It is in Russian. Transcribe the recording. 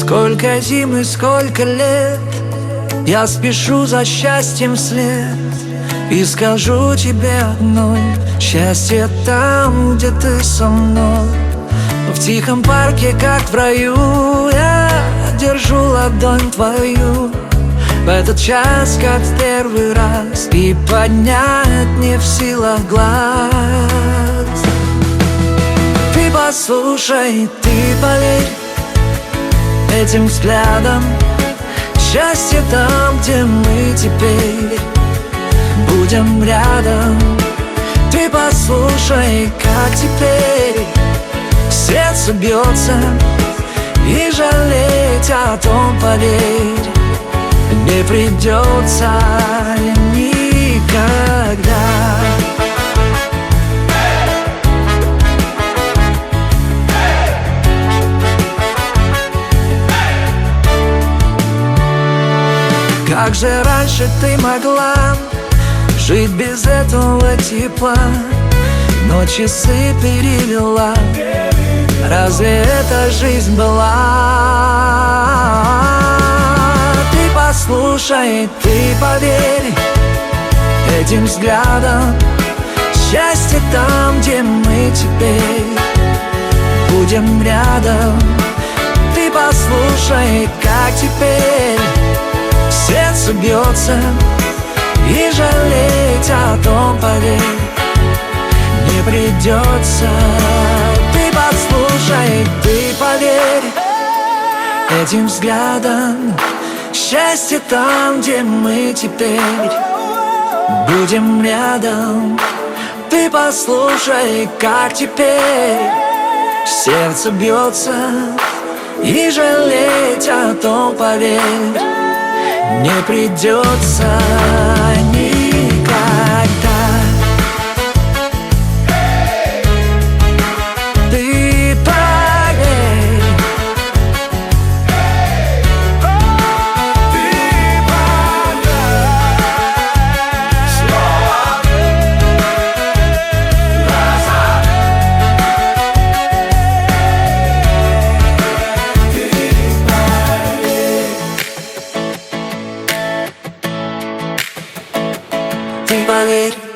Сколько зим и сколько лет я спешу за счастьем вслед, и скажу тебе одной: счастье там, где ты со мной. В тихом парке, как в раю, я держу ладонь твою. В этот час, как в первый раз, и поднять не в силах глаз. Ты послушай, ты поверь этим взглядом. Счастье там, где мы теперь будем рядом. Ты послушай, как теперь сердце бьется, и жалеть о том, поверь, не придется никогда. Как же раньше ты могла жить без этого тепла, но часы перевела? Разве эта жизнь была? Ты послушай, ты поверь этим взглядом. Счастье там, где мы теперь будем рядом. Ты послушай, как теперь сердце бьется, и жалеть о том, поверь, не придется. Ты послушай, ты поверь этим взглядом. Счастье там, где мы теперь будем рядом. Ты послушай, как теперь сердце бьется, и жалеть о том, поверь, не придется никогда. Ты поверь, ты поверь, снова назад. Ты поверь, ты поверь.